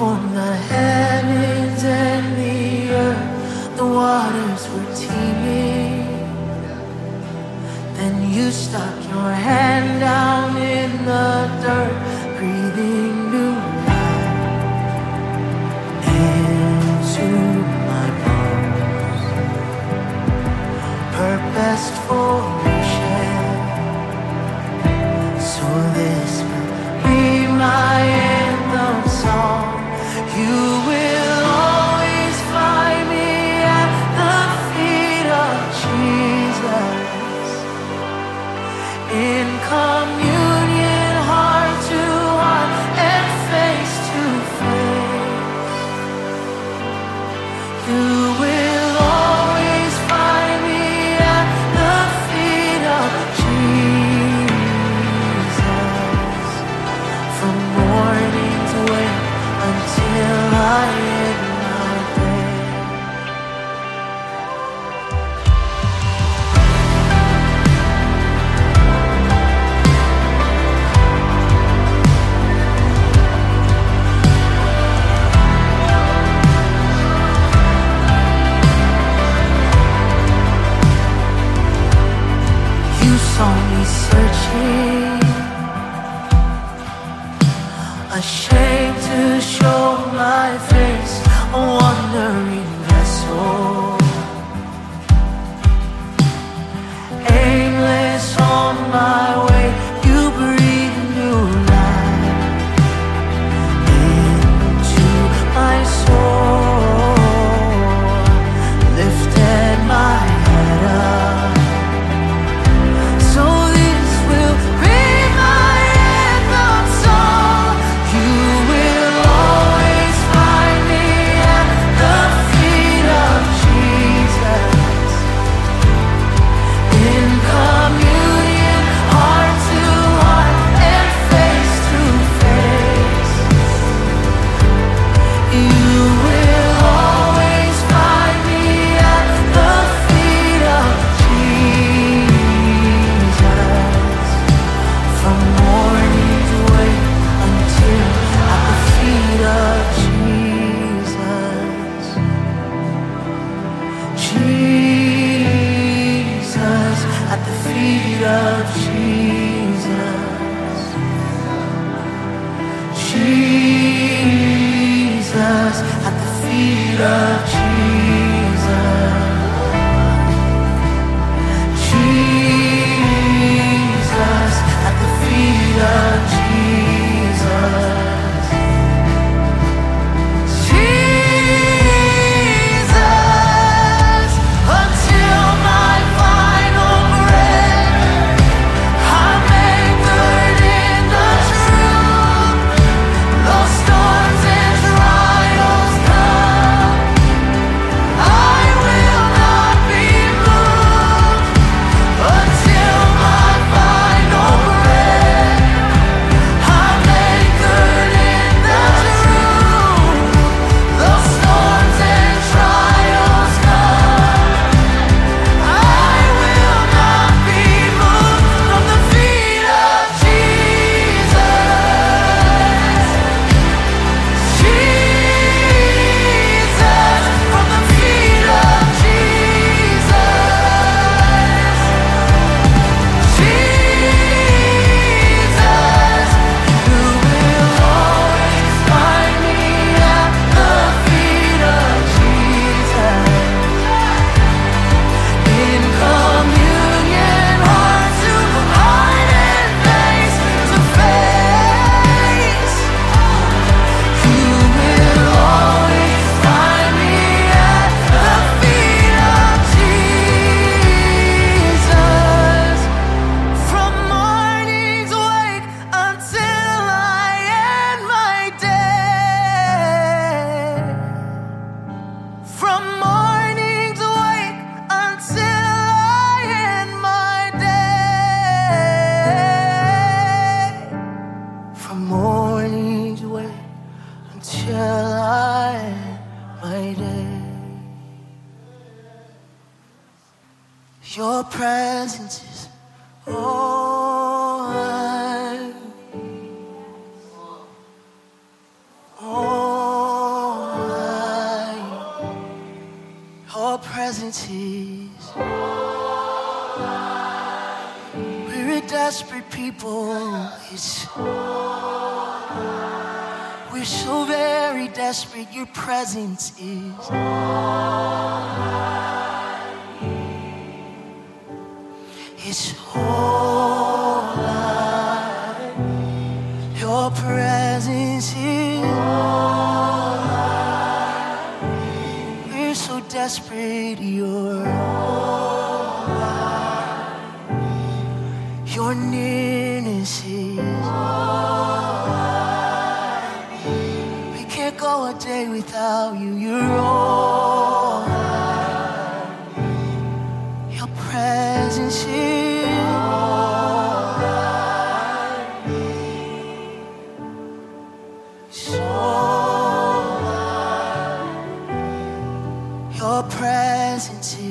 formed the heavens and the earth, the waters were teeming. Then you stuck your hand down in the dirt, breathing new life into my bones, purposed for mission. So this will be my anthem song. You will always find me at the feet of Jesus, in communion, heart to heart and face to face. You will always find me at the feet of Jesus, from morning to wake until I end my day. You saw me searching, ashamed to show my face, a wandering vessel, aimless on my way. You breathe new life into my soul, lifted my head up. So this will be my anthem song. You will always find me at the feet of Jesus, in communion, heart to heart and face to face. You will always find me at the feet of Jesus, from morning to wake until at the feet of Jesus. Jesus, at the feet of Jesus. Jesus, at the feet of Jesus. Jesus, at the feet of Jesus. Jesus, until my final breath, I'm anchored in the truth. Though storms and trials come, I will not be moved until my final breath. I'm anchored in the truth. Though storms and trials come, I will not be moved from the feet of Jesus. Jesus, from the feet of Jesus. Jesus, you will always find me at the feet of Jesus, in communion, heart to heart and face to face. You will always find me at the feet of Jesus, from morning's wake until I end my day. From morning to wake until I end my day. From morning to wake until I end my day. Your presence is all I, all presence is. We're a desperate people. We're so very desperate. Your presence is. It's all I. Your presence is all I. We're so desperate. You're all I. Your nearness is all I. We can't go a day without you. You're all I. Your presence is all I need. It's all I. Your presence is